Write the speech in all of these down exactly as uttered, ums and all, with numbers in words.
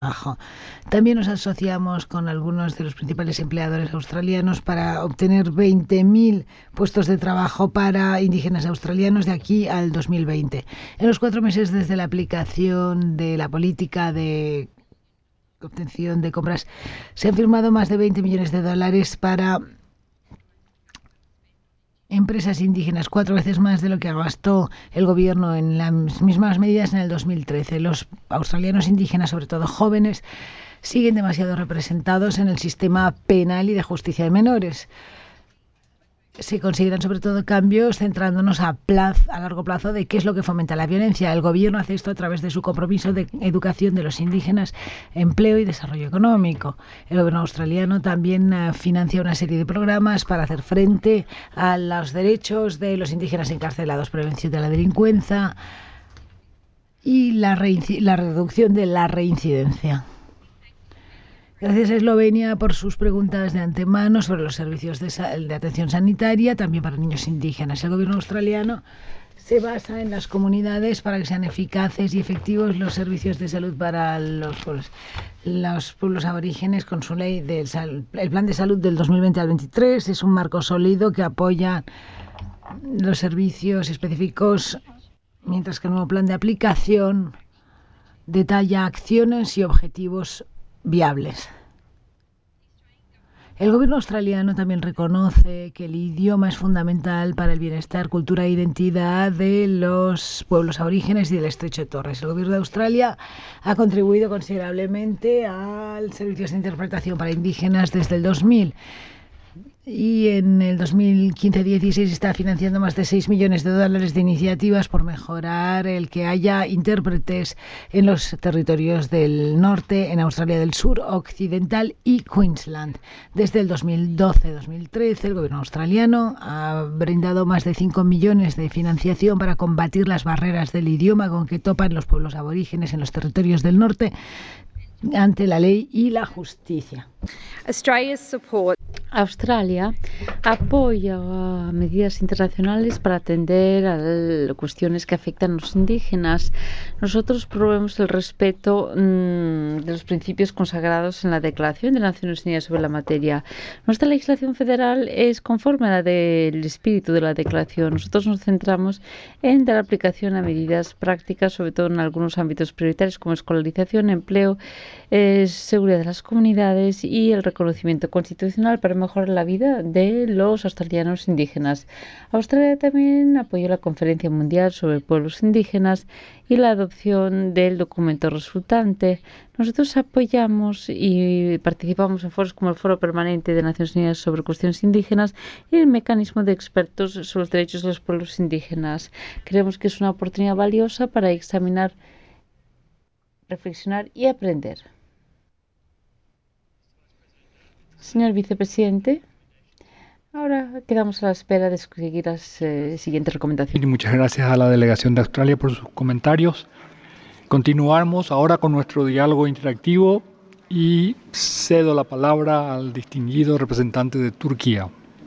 trabajo. También nos asociamos con algunos de los principales empleadores australianos para obtener veinte mil puestos de trabajo para indígenas australianos de aquí al dos mil veinte. En los cuatro meses desde la aplicación de la política de obtención de compras se han firmado más de veinte millones de dólares para empresas indígenas, cuatro veces más de lo que gastó el gobierno en las mismas medidas en el dos mil trece. Los australianos indígenas, sobre todo jóvenes, siguen demasiado representados en el sistema penal y de justicia de menores. Se consideran sobre todo cambios centrándonos a, plazo, a largo plazo de qué es lo que fomenta la violencia. El gobierno hace esto a través de su compromiso de educación de los indígenas, empleo y desarrollo económico. El gobierno australiano también uh, financia una serie de programas para hacer frente a los derechos de los indígenas encarcelados, prevención de la delincuencia y la, la reducción de la reincidencia. Gracias a Eslovenia por sus preguntas de antemano sobre los servicios de, de atención sanitaria, también para niños indígenas. El gobierno australiano se basa en las comunidades para que sean eficaces y efectivos los servicios de salud para los pueblos, los pueblos aborígenes con su ley del el plan de salud del dos mil veinte al veintitrés. Es un marco sólido que apoya los servicios específicos, mientras que el nuevo plan de aplicación detalla acciones y objetivos viables. El gobierno australiano también reconoce que el idioma es fundamental para el bienestar, cultura e identidad de los pueblos aborígenes y del Estrecho de Torres. El gobierno de Australia ha contribuido considerablemente al servicio de interpretación para indígenas desde el dos mil. Y en el dos mil quince dieciséis está financiando más de seis millones de dólares de iniciativas por mejorar el que haya intérpretes en los territorios del norte, en Australia del Sur, Occidental y Queensland. Desde el dos mil doce dos mil trece el gobierno australiano ha brindado más de cinco millones de financiación para combatir las barreras del idioma con que topan los pueblos aborígenes en los territorios del norte ante la ley y la justicia. Australia apoya medidas internacionales para atender a cuestiones que afectan a los indígenas. Nosotros promovemos el respeto mmm, de los principios consagrados en la Declaración de las Naciones Unidas sobre la materia. Nuestra legislación federal es conforme a la del espíritu de la Declaración. Nosotros nos centramos en dar aplicación a medidas prácticas, sobre todo en algunos ámbitos prioritarios como escolarización, empleo, eh, seguridad de las comunidades y el reconocimiento constitucional para mejorar la vida de los australianos indígenas. Australia también apoyó la Conferencia Mundial sobre Pueblos Indígenas y la adopción del documento resultante. Nosotros apoyamos y participamos en foros como el Foro Permanente de Naciones Unidas sobre Cuestiones Indígenas y el Mecanismo de Expertos sobre los Derechos de los Pueblos Indígenas. Creemos que es una oportunidad valiosa para examinar, reflexionar y aprender. Señor vicepresidente, ahora quedamos a la espera de seguir las eh, siguientes recomendaciones. Y muchas gracias a la delegación de Australia por sus comentarios. Continuamos ahora con nuestro diálogo interactivo y cedo la palabra al distinguido representante de Turquía.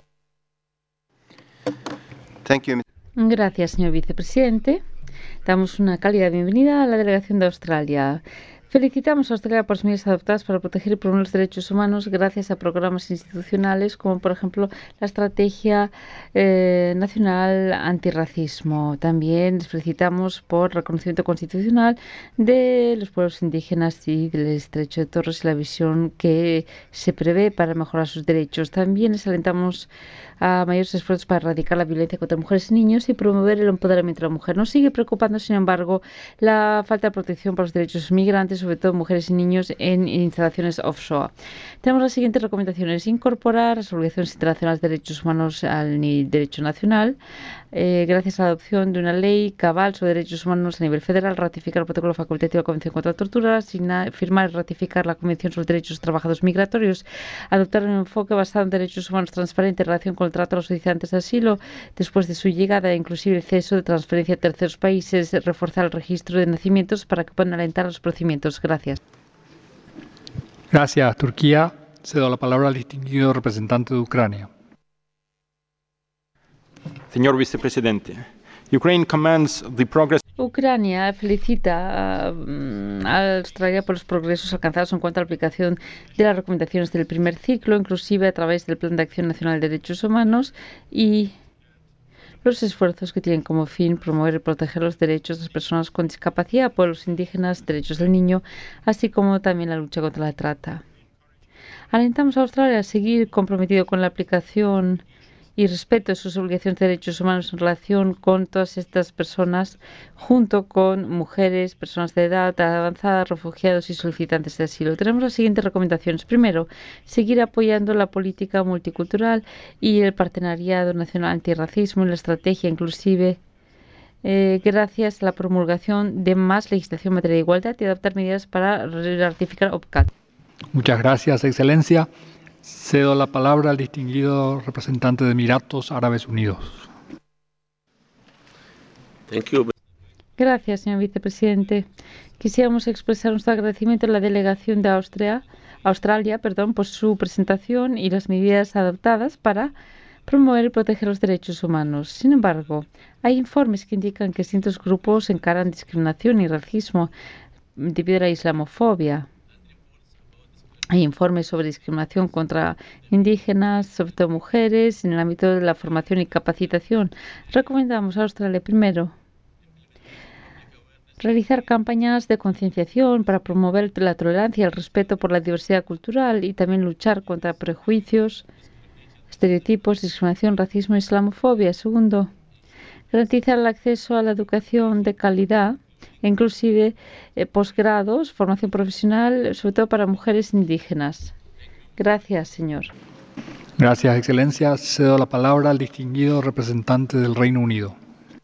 Thank you. Gracias, señor vicepresidente. Damos una cálida bienvenida a la delegación de Australia. Felicitamos a Australia por las medidas adoptadas para proteger y promover los derechos humanos gracias a programas institucionales como, por ejemplo, la Estrategia eh, Nacional Antirracismo. También les felicitamos por el reconocimiento constitucional de los pueblos indígenas y del Estrecho de Torres y la visión que se prevé para mejorar sus derechos. También les alentamos a mayores esfuerzos para erradicar la violencia contra mujeres y niños y promover el empoderamiento de la mujer. Nos sigue preocupando, sin embargo, la falta de protección para los derechos migrantes, sobre todo mujeres y niños en instalaciones offshore. Tenemos las siguientes recomendaciones: incorporar las obligaciones internacionales de derechos humanos al derecho nacional, eh, gracias a la adopción de una ley cabal sobre derechos humanos a nivel federal, ratificar el protocolo facultativo de la Convención contra la Tortura, asignar, firmar y ratificar la Convención sobre los Derechos de los Trabajadores Migratorios, adoptar un enfoque basado en derechos humanos transparente en relación con el trato a los solicitantes de asilo después de su llegada, inclusive el ceso de transferencia a terceros países, reforzar el registro de nacimientos para que puedan alentar los procedimientos. Gracias. Gracias, Turquía. Cedo la palabra al distinguido representante de Ucrania. Señor vicepresidente, Ucrania felicita a Australia por los progresos alcanzados en cuanto a la aplicación de las recomendaciones del primer ciclo, inclusive a través del Plan de Acción Nacional de Derechos Humanos y los esfuerzos que tienen como fin promover y proteger los derechos de las personas con discapacidad, pueblos indígenas, derechos del niño, así como también la lucha contra la trata. Alentamos a Australia a seguir comprometido con la aplicación y respeto de sus obligaciones de derechos humanos en relación con todas estas personas, junto con mujeres, personas de edad avanzada, refugiados y solicitantes de asilo. Tenemos las siguientes recomendaciones. Primero, seguir apoyando la política multicultural y el partenariado nacional antirracismo y la estrategia inclusive eh, gracias a la promulgación de más legislación en materia de igualdad y adoptar medidas para ratificar O P C A T. Muchas gracias, Excelencia. Cedo la palabra al distinguido representante de Emiratos Árabes Unidos. Thank you. Gracias, señor vicepresidente. Quisiéramos expresar nuestro agradecimiento a la delegación de Austria, Australia perdón, por su presentación y las medidas adoptadas para promover y proteger los derechos humanos. Sin embargo, hay informes que indican que distintos grupos encaran discriminación y racismo debido a la islamofobia. Hay informes sobre discriminación contra indígenas, sobre todo mujeres, en el ámbito de la formación y capacitación. Recomendamos a Australia primero realizar campañas de concienciación para promover la tolerancia y el respeto por la diversidad cultural y también luchar contra prejuicios, estereotipos, discriminación, racismo e islamofobia. Segundo, garantizar el acceso a la educación de calidad, inclusive eh, posgrados, formación profesional, sobre todo para mujeres indígenas. Gracias, señor. Gracias, Excelencia. Cedo la palabra al distinguido representante del Reino Unido.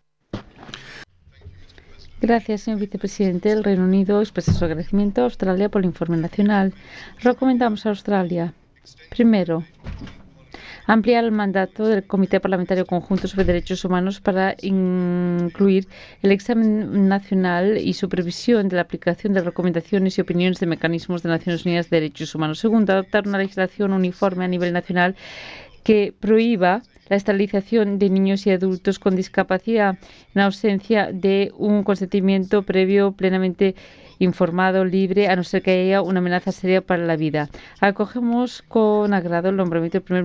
Gracias, señor vicepresidente. El Reino Unido expresa su agradecimiento a Australia por el informe nacional. Recomendamos a Australia, primero, ampliar el mandato del Comité Parlamentario Conjunto sobre Derechos Humanos para incluir el examen nacional y supervisión de la aplicación de recomendaciones y opiniones de mecanismos de Naciones Unidas de Derechos Humanos. Segundo, adoptar una legislación uniforme a nivel nacional que prohíba la esterilización de niños y adultos con discapacidad en ausencia de un consentimiento previo plenamente informado, libre, a no ser que haya una amenaza seria para la vida. Acogemos con agrado el nombramiento del primer